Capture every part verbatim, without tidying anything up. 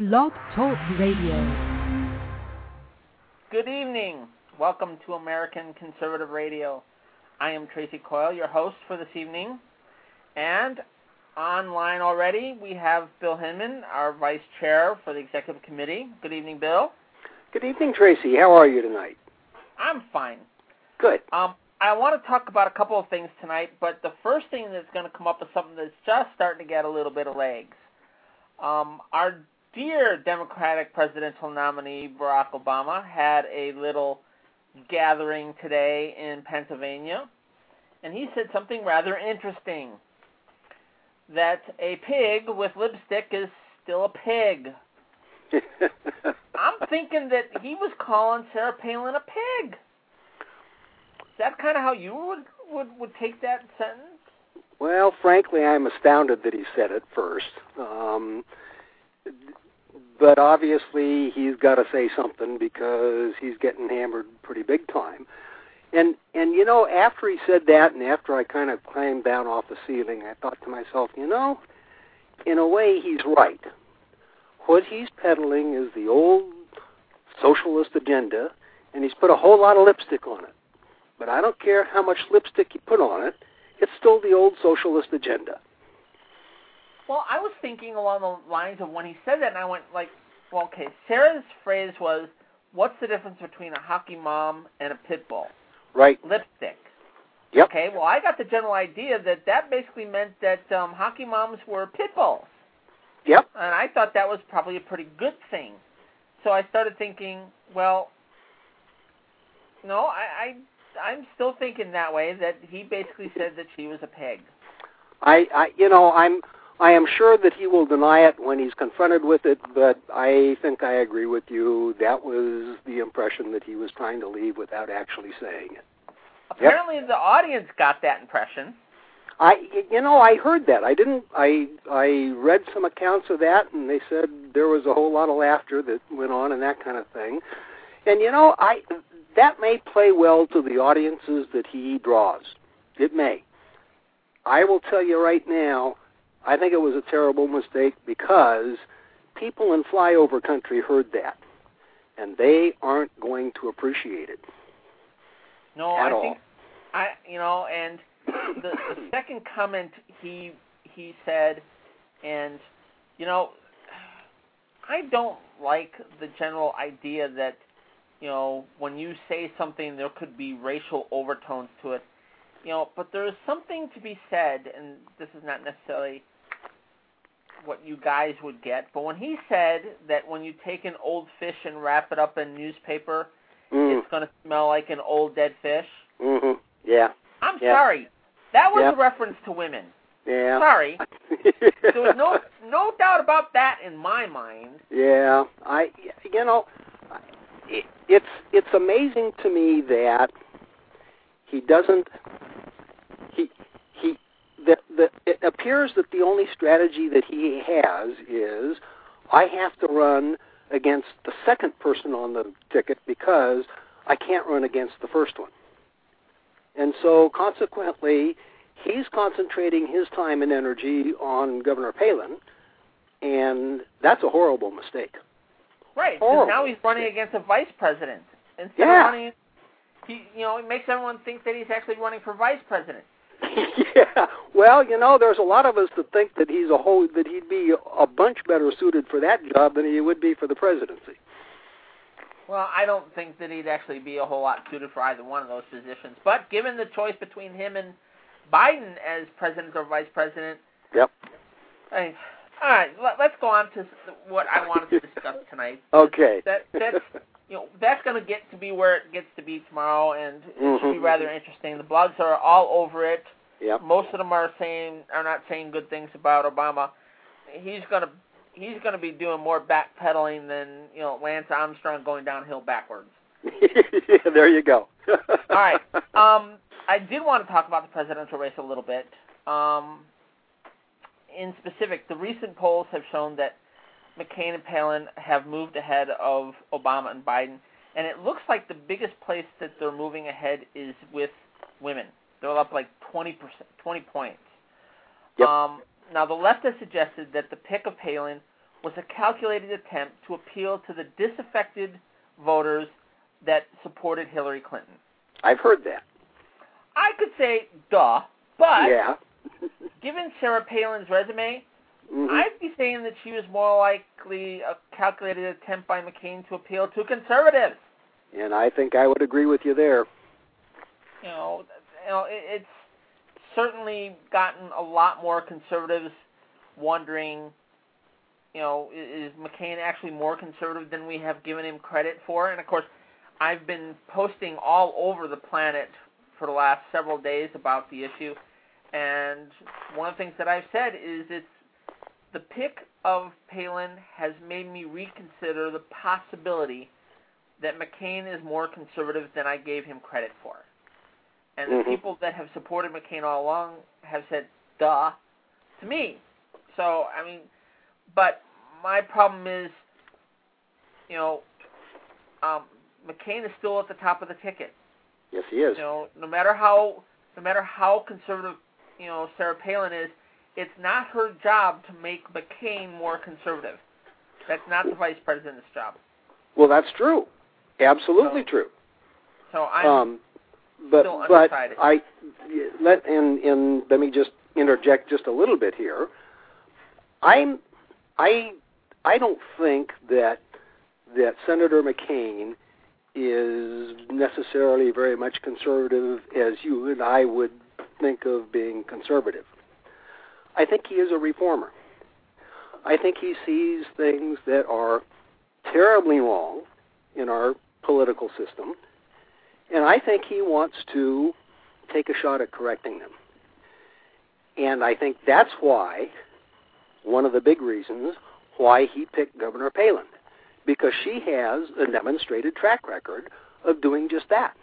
Blog Talk Radio. Good evening. Welcome to American Conservative Radio. I am Tracy Coyle, your host for this evening. And online already, we have Bill Hinman, our Vice Chair for the Executive Committee. Good evening, Bill. Good evening, Tracy. How are you tonight? I'm fine. Good. Um, I want to talk about a couple of things tonight, but the first thing that's going to come up is something that's just starting to get a little bit of legs. Um, our dear Democratic presidential nominee, Barack Obama, had a little gathering today in Pennsylvania, and he said something rather interesting, that a pig with lipstick is still a pig. I'm thinking that he was calling Sarah Palin a pig. Is that kind of how you would, would, would take that sentence? Well, frankly, I'm astounded that he said it first. Um, but obviously, he's got to say something because he's getting hammered pretty big time. And, and you know, after he said that and after I kind of climbed down off the ceiling, I thought to myself, you know, in a way, he's right. What he's peddling is the old socialist agenda, and he's put a whole lot of lipstick on it. But I don't care how much lipstick you put on it, it's still the old socialist agenda. Well, I was thinking along the lines of when he said that, and I went like, well, okay, Sarah's phrase was, what's the difference between a hockey mom and a pit bull? Right. Lipstick. Yep. Okay, well, I got the general idea that that basically meant that um, hockey moms were pit bulls. Yep. And I thought that was probably a pretty good thing. So I started thinking, well, no, I, I, I'm still thinking that way, that he basically said that she was a pig. I, I, you know, I'm, I am sure that he will deny it when he's confronted with it, but I think I agree with you. That was the impression that he was trying to leave without actually saying it. Apparently yep. The audience got that impression. I, you know, I heard that. I didn't. I, I read some accounts of that, and they said there was a whole lot of laughter that went on and that kind of thing. And you know, I that may play well to the audiences that he draws. It may. I will tell you right now, I think it was a terrible mistake because people in flyover country heard that, and they aren't going to appreciate it. No, at I all. think I, you know, and. The, the second comment he he said, and, you know, I don't like the general idea that, you know, when you say something, there could be racial overtones to it, you know, but there is something to be said, and this is not necessarily what you guys would get, but when he said that when you take an old fish and wrap it up in newspaper, mm. it's going to smell like an old dead fish. Mm-hmm. Yeah. I'm yeah. sorry. That was yep. a reference to women. Yeah. Sorry. There was no no doubt about that in my mind. Yeah. I you know, it, it's it's amazing to me that he doesn't he he the the it appears that the only strategy that he has is I have to run against the second person on the ticket because I can't run against the first one. And so, consequently, he's concentrating his time and energy on Governor Palin, and that's a horrible mistake. Right, because now he's running mistake. against a vice president. Instead yeah. of running, he, you know, it makes everyone think that he's actually running for vice president. yeah, well, you know, there's a lot of us that think that he's a whole, that he'd be a bunch better suited for that job than he would be for the presidency. Well, I don't think that he'd actually be a whole lot suited for either one of those positions. But given the choice between him and Biden as president or vice president, yep. I, all right, let, let's go on to what I wanted to discuss tonight. Okay. That that's you know that's going to get to be where it gets to be tomorrow, and it mm-hmm. should be rather interesting. The blogs are all over it. Yep. Most of them are saying are not saying good things about Obama. He's going to. He's going to be doing more backpedaling than, you know, Lance Armstrong going downhill backwards. yeah, there you go. All right. Um, I did want to talk about the presidential race a little bit. Um, in specific, the recent polls have shown that McCain and Palin have moved ahead of Obama and Biden, and it looks like the biggest place that they're moving ahead is with women. They're up like twenty percent, twenty points. Yep. Um, Now, the left has suggested that the pick of Palin was a calculated attempt to appeal to the disaffected voters that supported Hillary Clinton. I've heard that. I could say, duh, but yeah. given Sarah Palin's resume, mm-hmm. I'd be saying that she was more likely a calculated attempt by McCain to appeal to conservatives. And I think I would agree with you there. You know, you know, it, it's certainly gotten a lot more conservatives wondering, you know, is McCain actually more conservative than we have given him credit for? And, of course, I've been posting all over the planet for the last several days about the issue, and one of the things that I've said is it's the pick of Palin has made me reconsider the possibility that McCain is more conservative than I gave him credit for. And mm-hmm. the people that have supported McCain all along have said, duh, to me. So, I mean, but my problem is, you know, um, McCain is still at the top of the ticket. Yes, he is. You know, no matter how, no matter how conservative, you know, Sarah Palin is, it's not her job to make McCain more conservative. That's not the vice president's job. Well, that's true. Absolutely so, true. So I'm um, but, still but undecided. I let and, and let me just interject just a little bit here. I'm I I don't think that that Senator McCain is necessarily very much conservative as you and I would think of being conservative. I think he is a reformer. I think he sees things that are terribly wrong in our political system, and I think he wants to take a shot at correcting them. And I think that's why, one of the big reasons why he picked Governor Palin, because she has a demonstrated track record of doing just that.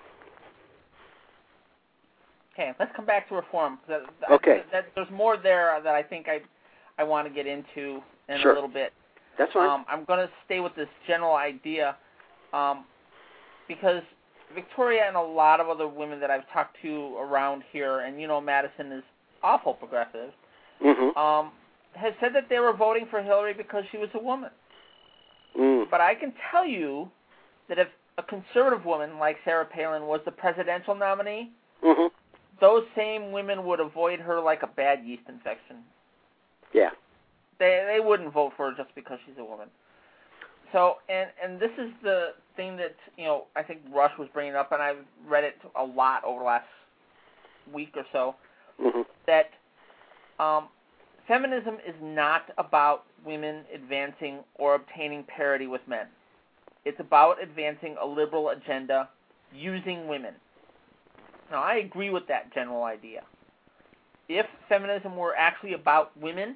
Okay, let's come back to reform. That, okay. That, that, there's more there that I think I I want to get into in sure. a little bit. That's fine. Um, I'm going to stay with this general idea um, because Victoria and a lot of other women that I've talked to around here, and you know Madison is awful progressive, mm-hmm. um, has said that they were voting for Hillary because she was a woman. Mm. But I can tell you that if a conservative woman like Sarah Palin was the presidential nominee, mm-hmm. those same women would avoid her like a bad yeast infection. Yeah. They they wouldn't vote for her just because she's a woman. So, and, and this is the thing that, you know, I think Rush was bringing up, and I've read it a lot over the last week or so, mm-hmm. that um, feminism is not about women advancing or obtaining parity with men. It's about advancing a liberal agenda using women. Now, I agree with that general idea. If feminism were actually about women,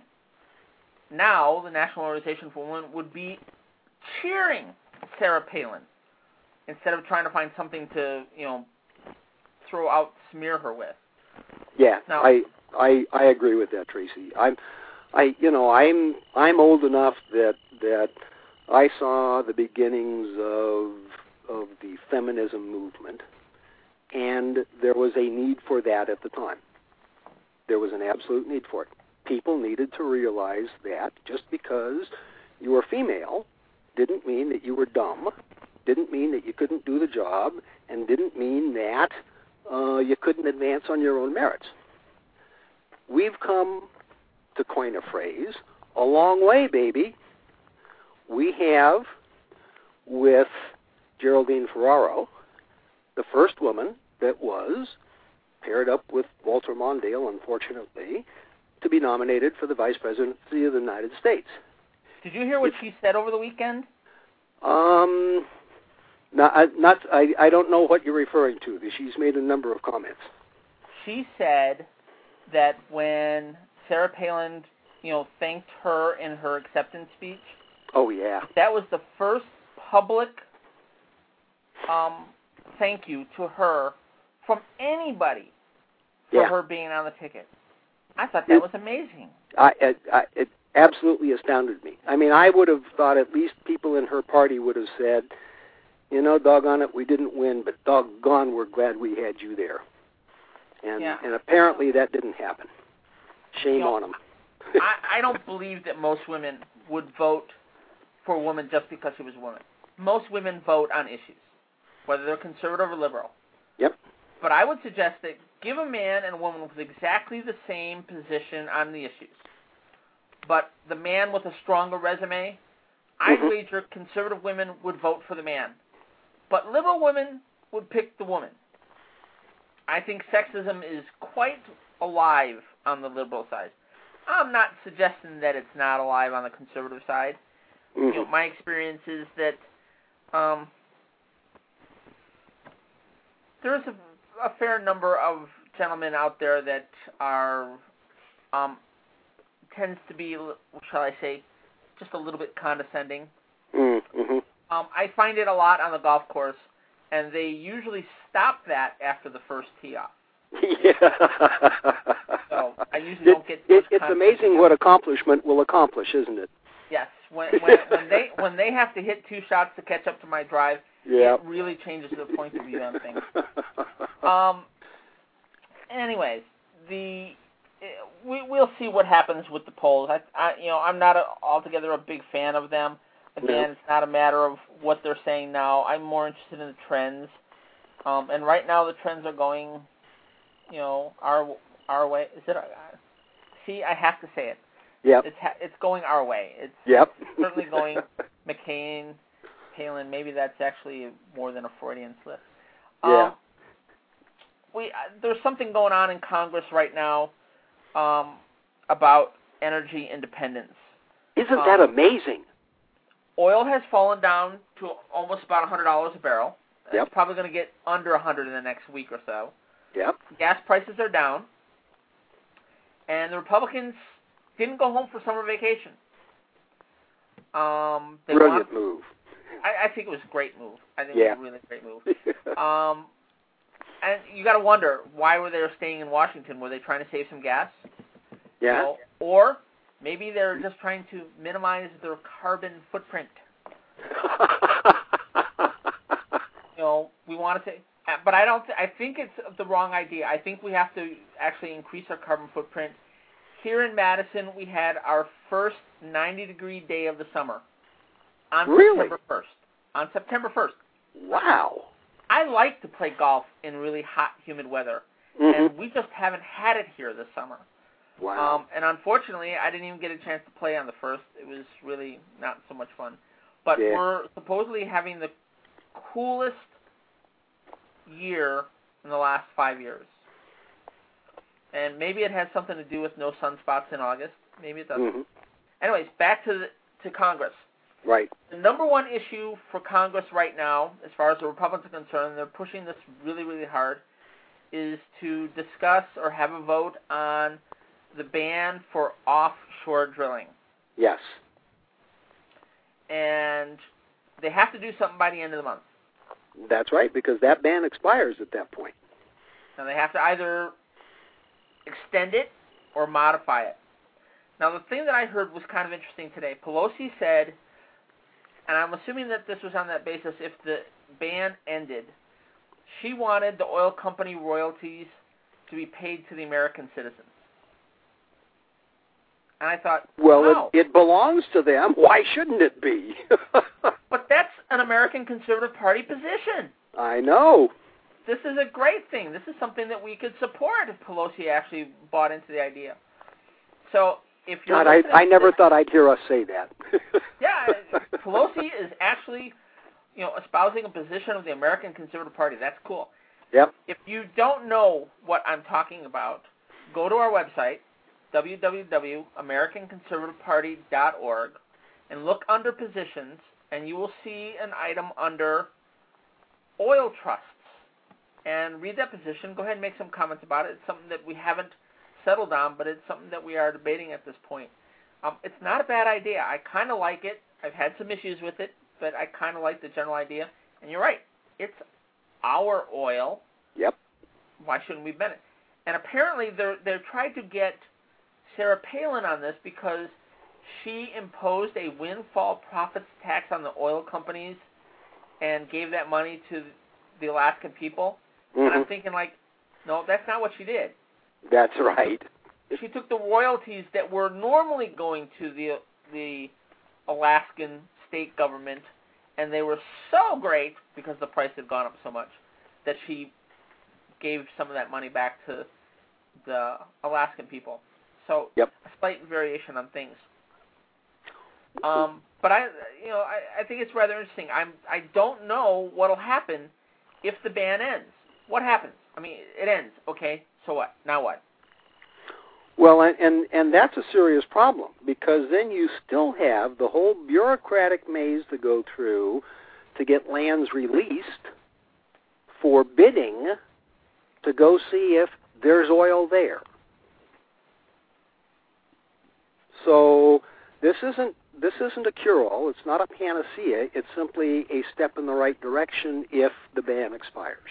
now the National Organization for Women would be cheering Sarah Palin instead of trying to find something to, you know, throw out, smear her with. Yeah, now, I I I agree with that, Tracy. I'm I you know I'm I'm old enough that that I saw the beginnings of of the feminism movement, and there was a need for that at the time. There was an absolute need for it. People needed to realize that just because you were female didn't mean that you were dumb, didn't mean that you couldn't do the job, and didn't mean that uh, you couldn't advance on your own merits. We've come, to coin a phrase, a long way, baby. We have, with Geraldine Ferraro, the first woman that was paired up with Walter Mondale, unfortunately, to be nominated for the Vice Presidency of the United States. Did you hear what she said over the weekend? Um, not, not I, I don't know what you're referring to. She's made a number of comments. She said that when Sarah Palin, you know, thanked her in her acceptance speech. Oh, yeah. That was the first public um, thank you to her from anybody for yeah. her being on the ticket. I thought that it, was amazing. I, it, I, it absolutely astounded me. I mean, I would have thought at least people in her party would have said, you know, doggone it, we didn't win, but doggone, we're glad we had you there. And yeah. and apparently that didn't happen. Shame you know, on them. I, I don't believe that most women would vote for a woman just because she was a woman. Most women vote on issues, whether they're conservative or liberal. Yep. But I would suggest that give a man and a woman with exactly the same position on the issues, but the man with a stronger resume, I'd Mhm. wager conservative women would vote for the man, but liberal women would pick the woman. I think sexism is quite alive on the liberal side. I'm not suggesting that it's not alive on the conservative side. Mhm. You know, my experience is that um, there's a, a fair number of gentlemen out there that are um, tends to be, shall I say, just a little bit condescending. Mm-hmm. Um, I find it a lot on the golf course, and they usually stop that after the first tee off. Yeah. So I usually It, don't get. it, much it's contact amazing with what accomplishment will accomplish, isn't it? Yes, when when when they when they have to hit two shots to catch up to my drive, Yeah. it really changes the point of view on things. Um. Anyways, the we we'll see what happens with the polls. I, I you know I'm not a, altogether a big fan of them. Again, No. it's not a matter of what they're saying now. I'm more interested in the trends. Um. And right now the trends are going, you know, our our way. Is it? Uh, see, I have to say it. Yep. It's ha- it's going our way. It's Yep. certainly going McCain, Palin. Maybe that's actually more than a Freudian slip. Yeah. Um, we uh, there's something going on in Congress right now um, about energy independence. Isn't um, that amazing? Oil has fallen down to almost about one hundred dollars a barrel. Yep. It's probably going to get under one hundred in the next week or so. Yep. Gas prices are down, and the Republicans didn't go home for summer vacation. Um, they Brilliant want, move. I, I think it was a great move. I think Yeah. it was a really great move. Um, and you got to wonder, why were they staying in Washington? Were they trying to save some gas? Yeah. You know, or maybe they're just trying to minimize their carbon footprint. You know, we want to say, but I don't. Th- I think it's the wrong idea. I think we have to actually increase our carbon footprint. Here in Madison, we had our first ninety degree day of the summer on Really? September first. On September first. Wow. I like to play golf in really hot, humid weather, Mm-hmm. and we just haven't had it here this summer. Wow. Um, and unfortunately, I didn't even get a chance to play on the first. It was really not so much fun. But Yeah. we're supposedly having the coolest year in the last five years. And maybe it has something to do with no sunspots in August. Maybe it doesn't. Mm-hmm. Anyways, back to the, to Congress. Right. The number one issue for Congress right now, as far as the Republicans are concerned, they're pushing this really, really hard, is to discuss or have a vote on the ban for offshore drilling. Yes. And they have to do something by the end of the month. That's right, because that ban expires at that point. And they have to either extend it or modify it. Now, the thing that I heard was kind of interesting today. Pelosi said, and I'm assuming that this was on that basis, if the ban ended, she wanted the oil company royalties to be paid to the American citizens. And I thought, Well, wow. it, it belongs to them. Why shouldn't it be? But that's an American Conservative Party position. I know. This is a great thing. This is something that we could support if Pelosi actually bought into the idea. So if you're God, I, listening I to never this- thought I'd hear us say that. Yeah, Pelosi is actually, you know, espousing a position of the American Conservative Party. That's cool. Yep. If you don't know what I'm talking about, go to our website, w w w dot american conservative party dot org, and look under positions, and you will see an item under oil trusts. And read that position. Go ahead and make some comments about it. It's something that we haven't settled on, but it's something that we are debating at this point. Um, it's not a bad idea. I kind of like it. I've had some issues with it, but I kind of like the general idea. And you're right. It's our oil. Yep. Why shouldn't we benefit? And apparently they're they're trying to get Sarah Palin on this because she imposed a windfall profits tax on the oil companies and gave that money to the Alaskan people. Mm-hmm. And I'm thinking, like, no, that's not what she did. That's right. She took the royalties that were normally going to the the Alaskan state government, and they were so great because the price had gone up so much that she gave some of that money back to the Alaskan people. So yep. a slight variation on things. Um, but I, you know, I, I think it's rather interesting. I'm, I don't know what'll happen if the ban ends. What happens? I mean, it ends. Okay, so what? Now what? Well, and, and and that's a serious problem, because then you still have the whole bureaucratic maze to go through to get lands released for bidding to go see if there's oil there. So this isn't this isn't a cure-all. It's not a panacea. It's simply a step in the right direction if the ban expires.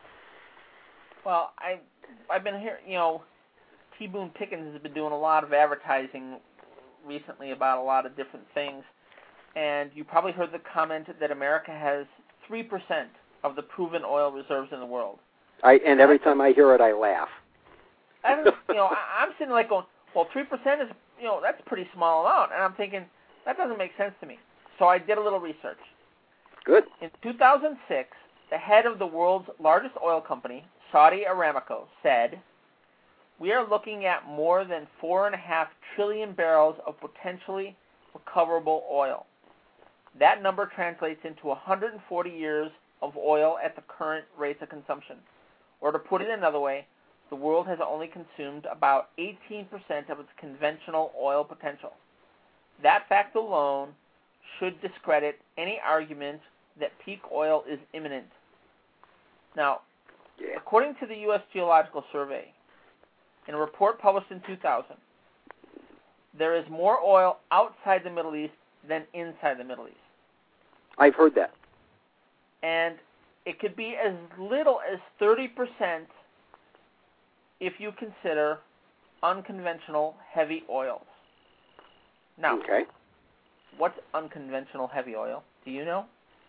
Well, I I've been hearing, you know, T. Boone Pickens has been doing a lot of advertising recently about a lot of different things, and you probably heard the comment that America has three percent of the proven oil reserves in the world. I and every time I hear it, I laugh. I don't, you know, I, I'm sitting like going, well, three percent is, you know, that's a pretty small amount, and I'm thinking that doesn't make sense to me. So I did a little research. Good. In two thousand six, the head of the world's largest oil company, Saudi Aramco, said, "We are looking at more than four and a half trillion barrels of potentially recoverable oil. That number translates into one hundred forty years of oil at the current rates of consumption. Or to put it another way, the world has only consumed about eighteen percent of its conventional oil potential. That fact alone should discredit any argument that peak oil is imminent." Now, yeah. according to the U S Geological Survey, in a report published in two thousand, there is more oil outside the Middle East than inside the Middle East. I've heard that. And it could be as little as thirty percent if you consider unconventional heavy oils. Now, okay. What's unconventional heavy oil? Do you know?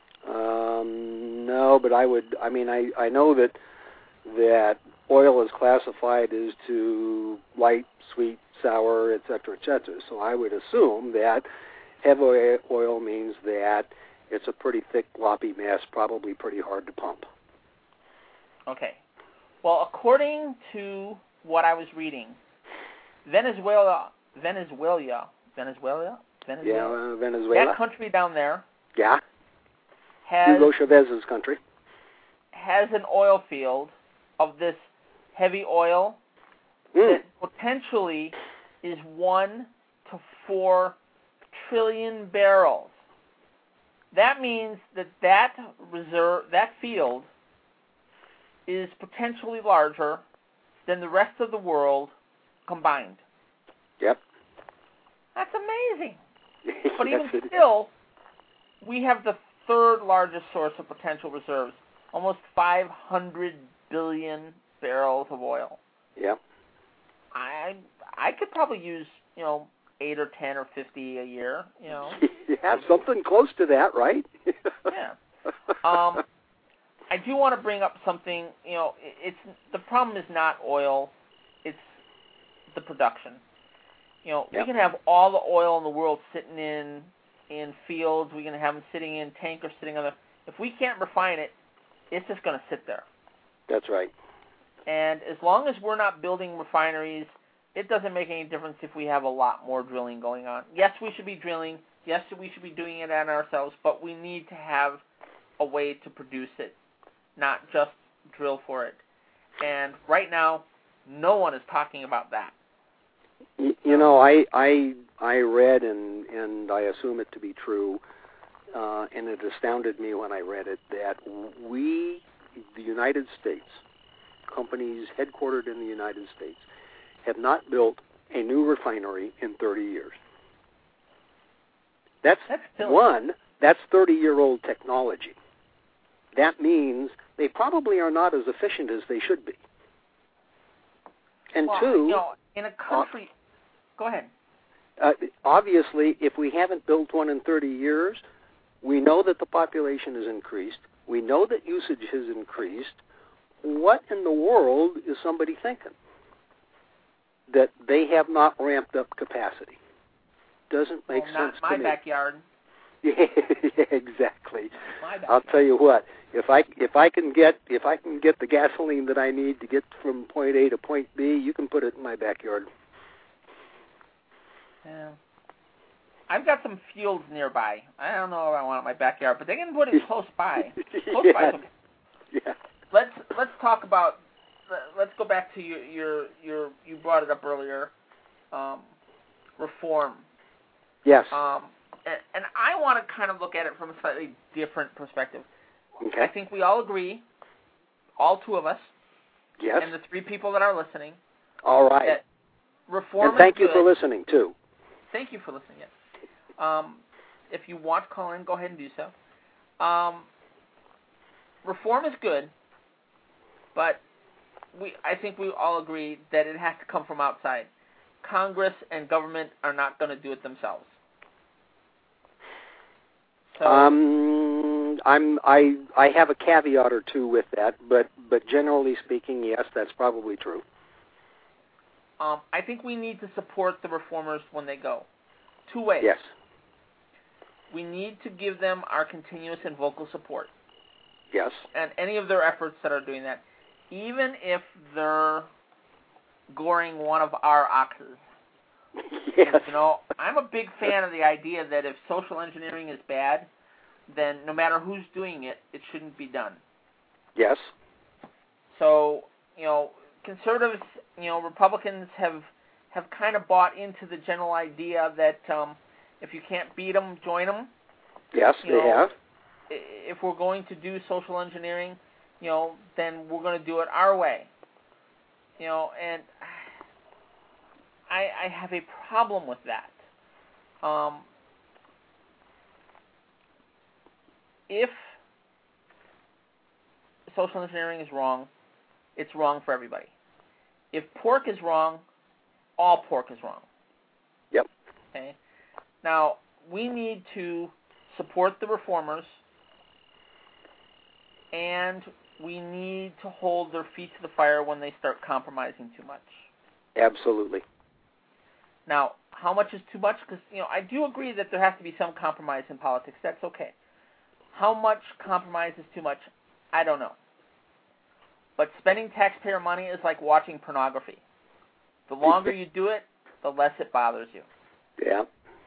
Um, no, but I would. I mean, I, I know that that oil is classified as to light, sweet, sour, et cetera, et cetera. So I would assume that heavy oil means that it's a pretty thick, gloppy mass, probably pretty hard to pump. Okay. Well, according to what I was reading, Venezuela, Venezuela, Venezuela, Venezuela, yeah, uh, Venezuela, that country down there, yeah, has Hugo Chavez's country, has an oil field of this heavy oil mm. that potentially is one to four trillion barrels. That means that that reserve, that field, is potentially larger than the rest of the world combined. Yep. That's amazing. But even yes, still, we have the third largest source of potential reserves, almost five hundred billion barrels of oil. Yep. I I could probably use, you know, eight or ten or fifty a year, you know. Yeah, something close to that, right? Yeah. Um, I do want to bring up something, you know, it's the problem is not oil, it's the production. You know, yep. we can have all the oil in the world sitting in in fields, we can have them sitting in tankers, sitting on the, if we can't refine it, it's just going to sit there. That's right. And as long as we're not building refineries, it doesn't make any difference if we have a lot more drilling going on. Yes, we should be drilling. Yes, we should be doing it on ourselves, but we need to have a way to produce it, not just drill for it. And right now, no one is talking about that. You know, I I I read and and I assume it to be true, uh, and it astounded me when I read it that we, the United States, companies headquartered in the United States, have not built a new refinery in thirty years. That's, that's one. That's thirty-year-old technology. That means they probably are not as efficient as they should be. And well, two, you know, in a country, uh, go ahead. Uh, obviously, if we haven't built one in thirty years, we know that the population has increased. We know that usage has increased. What in the world is somebody thinking? That they have not ramped up capacity doesn't make well, sense not to my me. backyard. Yeah, exactly. My backyard. I'll tell you what. If I if I can get if I can get the gasoline that I need to get from point A to point B, you can put it in my backyard. Yeah. I've got some fields nearby. I don't know if I want it in my backyard, but they can put it close by. Close yeah. by is okay. Yeah. Let's let's talk about. Let's go back to your your your. You brought it up earlier. Um, reform. Yes. Um, and, and I want to kind of look at it from a slightly different perspective. Okay. I think we all agree, all two of us, Yes. and the three people that are listening, All right. that reform And thank is you good. for listening too. Thank you for listening. Yes. Um, if you want to call in, go ahead and do so. Um, reform is good, but we I think we all agree that it has to come from outside. Congress and government are not going to do it themselves. So, Um, I'm I I have a caveat or two with that, but but generally speaking, yes, that's probably true. um, I think we need to support the reformers when they go. Two ways. Yes. We need to give them our continuous and vocal support, Yes. and any of their efforts that are doing that, even if they're goring one of our oxes. Yes. You know, I'm a big fan of the idea that if social engineering is bad, then no matter who's doing it, it shouldn't be done. Yes. So, you know, conservatives, you know, Republicans have have kind of bought into the general idea that um, if you can't beat them, join them. Yes, You they know, have. If we're going to do social engineering, you know, then we're going to do it our way. You know, and I, I have a problem with that. Um, if social engineering is wrong, it's wrong for everybody. If pork is wrong, all pork is wrong. Yep. Okay. Now, we need to support the reformers, and we need to hold their feet to the fire when they start compromising too much. Absolutely. Now, how much is too much? Because, you know, I do agree that there has to be some compromise in politics. That's okay. How much compromise is too much? I don't know. But spending taxpayer money is like watching pornography. The longer you do it, the less it bothers you. Yeah.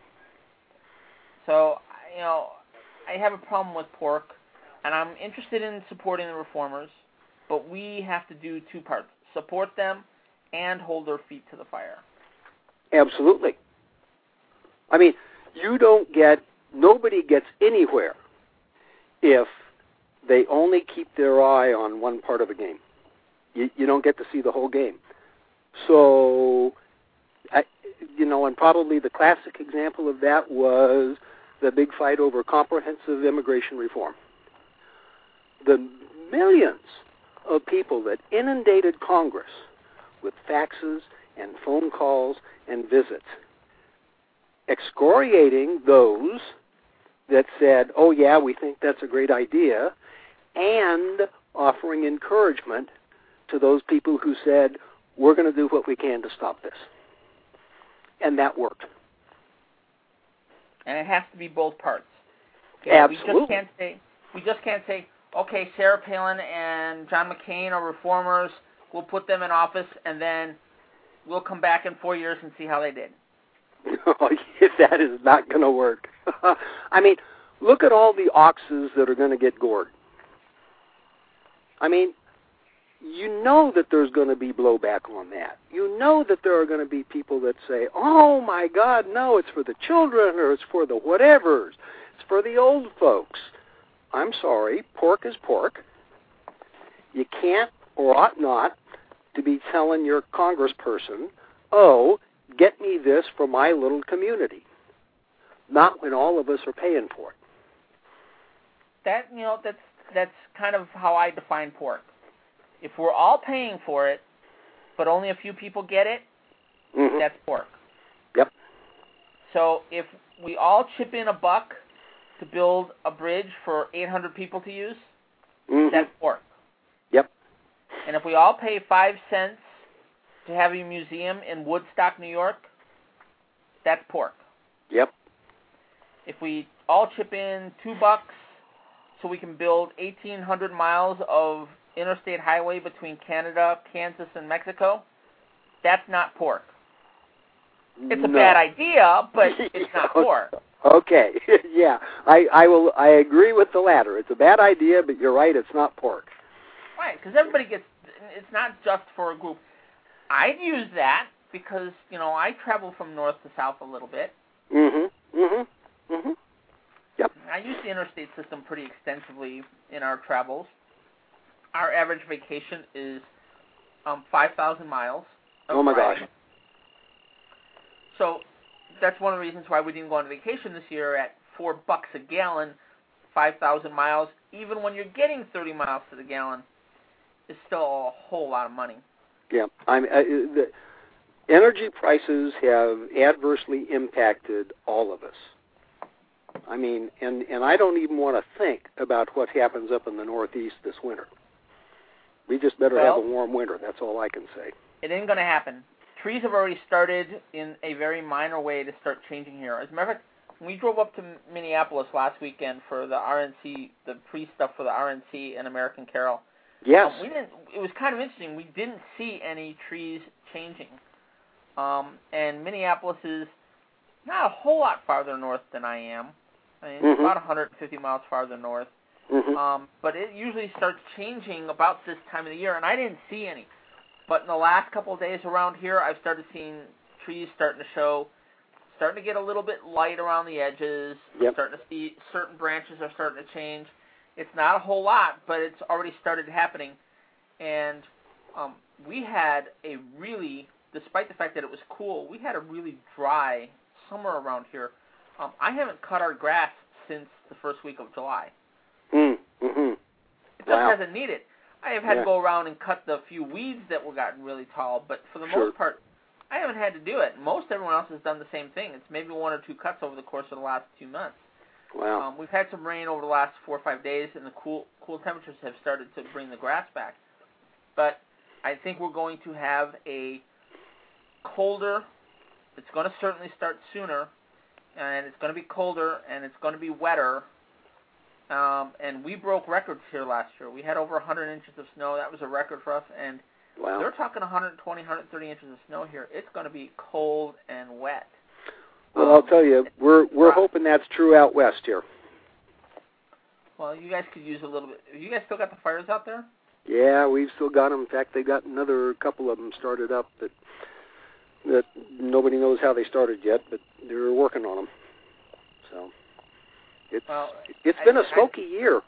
So, you know, I have a problem with pork, and I'm interested in supporting the reformers, but we have to do two parts. Support them and hold their feet to the fire. Absolutely. I mean, you don't get, nobody gets anywhere if they only keep their eye on one part of a game. You, you don't get to see the whole game. So, I, you know, and probably the classic example of that was the big fight over comprehensive immigration reform. The millions of people that inundated Congress with faxes and phone calls and visits, excoriating those that said, oh yeah, we think that's a great idea, and offering encouragement to those people who said, we're going to do what we can to stop this. And that worked. And it has to be both parts. Okay? Absolutely. We just can't say, we just can't say, okay, Sarah Palin and John McCain are reformers, we'll put them in office, and then we'll come back in four years and see how they did. That is not going to work. I mean, look at all the oxes that are going to get gored. I mean, you know that there's going to be blowback on that. You know that there are going to be people that say, oh, my God, no, it's for the children or it's for the whatevers. It's for the old folks. I'm sorry, pork is pork. You can't or ought not to be telling your congressperson, oh, get me this for my little community. Not when all of us are paying for it. That, you know, that's that's kind of how I define pork. If we're all paying for it, but only a few people get it, Mm-hmm. that's pork. Yep. So if we all chip in a buck to build a bridge for eight hundred people to use, Mm-hmm. that's pork. Yep. And if we all pay five cents to have a museum in Woodstock, New York, that's pork. Yep. If we all chip in two bucks so we can build eighteen hundred miles of interstate highway between Canada, Kansas, and Mexico, that's not pork. It's a no. bad idea, but it's not pork. Okay. Yeah. I, I will I agree with the latter. It's a bad idea, but you're right, it's not pork. Right, because everybody gets, it's not just for a group. I'd use that because, you know, I travel from north to south a little bit. Mm-hmm. Mm-hmm. Mm-hmm. Yep. I use the interstate system pretty extensively in our travels. Our average vacation is um, five thousand miles. Oh, my driving. gosh. So that's one of the reasons why we didn't go on vacation this year at four bucks a gallon, five thousand miles. Even when you're getting thirty miles to the gallon, is still a whole lot of money. Yeah. I'm, uh, the energy prices have adversely impacted all of us. I mean, and, and I don't even want to think about what happens up in the Northeast this winter. We just better well, have a warm winter. That's all I can say. It ain't going to happen. Trees have already started in a very minor way to start changing here. As a matter of fact, when we drove up to Minneapolis last weekend for the R N C, the pre-stuff for the R N C and American Carol, yes, um, we didn't. It was kind of interesting. We didn't see any trees changing. Um, and Minneapolis is not a whole lot farther north than I am. I mean, it's mm-hmm. about one hundred fifty miles farther north. Mm-hmm. Um, but it usually starts changing about this time of the year, and I didn't see any. But in the last couple of days around here, I've started seeing trees starting to show, starting to get a little bit light around the edges. Yep. Starting to see certain branches are starting to change. It's not a whole lot, but it's already started happening. And um, we had a really, despite the fact that it was cool, we had a really dry summer around here. Um, I haven't cut our grass since the first week of July. Mm-hmm. It just Wow. hasn't needed. I have had Yeah. to go around and cut the few weeds that were gotten really tall, but for the Sure. most part, I haven't had to do it. Most everyone else has done the same thing. It's maybe one or two cuts over the course of the last two months. Wow. Um, we've had some rain over the last four or five days, and the cool cool temperatures have started to bring the grass back. But I think we're going to have a colder, it's going to certainly start sooner, and it's going to be colder, and it's going to be wetter. Um, and we broke records here last year. We had over one hundred inches of snow. That was a record for us. And Wow. they're talking one hundred twenty, one hundred thirty inches of snow here. It's going to be cold and wet. Well, I'll tell you, we're we're hoping that's true out west here. Well, you guys could use a little bit. You guys still got the fires out there? Yeah, we've still got them. In fact, they got another couple of them started up that that nobody knows how they started yet, but they're working on them. So it's Well, it's been I, a smoky I, year.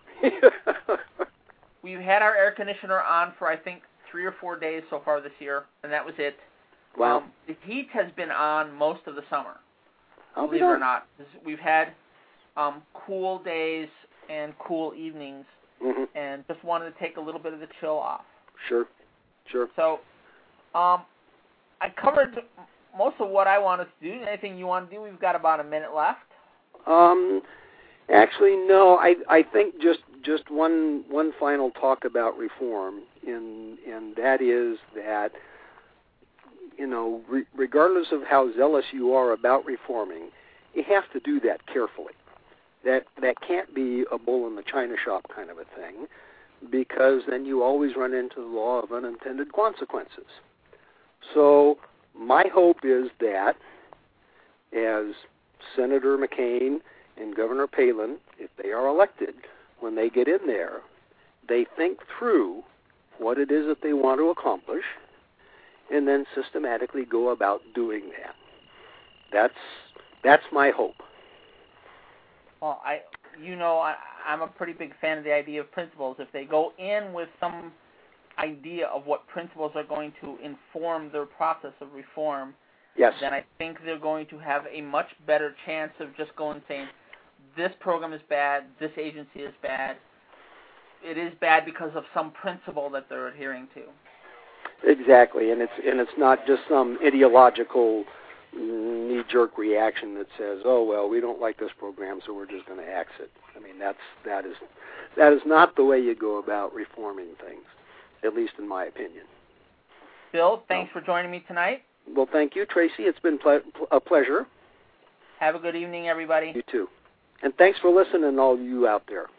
We've had our air conditioner on for I think three or four days so far this year, and that was it. Wow. Um, the heat has been on most of the summer. I'll Believe be it or darned. not, we've had um, cool days and cool evenings, Mm-hmm. and just wanted to take a little bit of the chill off. Sure, sure. So, um, I covered most of what I wanted to do. Anything you want to do? We've got about a minute left. Um, actually, no. I I think just just one one final talk about reform, and and that is that, you know, re- regardless of how zealous you are about reforming, you have to do that carefully. That that can't be a bull in the china shop kind of a thing, because then you always run into the law of unintended consequences. So my hope is that as Senator McCain and Governor Palin, if they are elected, when they get in there, they think through what it is that they want to accomplish and then systematically go about doing that. That's that's my hope. Well, I, you know, I, I'm a pretty big fan of the idea of principles. If they go in with some idea of what principles are going to inform their process of reform, Yes. then I think they're going to have a much better chance of just going and saying, this program is bad, this agency is bad. It is bad because of some principle that they're adhering to. Exactly, and it's and it's not just some ideological knee-jerk reaction that says, "Oh well, we don't like this program, so we're just going to axe it." I mean, that's that is that is not the way you go about reforming things, at least in my opinion. Bill, thanks for joining me tonight. Well, thank you, Tracy. It's been ple- a pleasure. Have a good evening, everybody. You too. And thanks for listening, all you out there.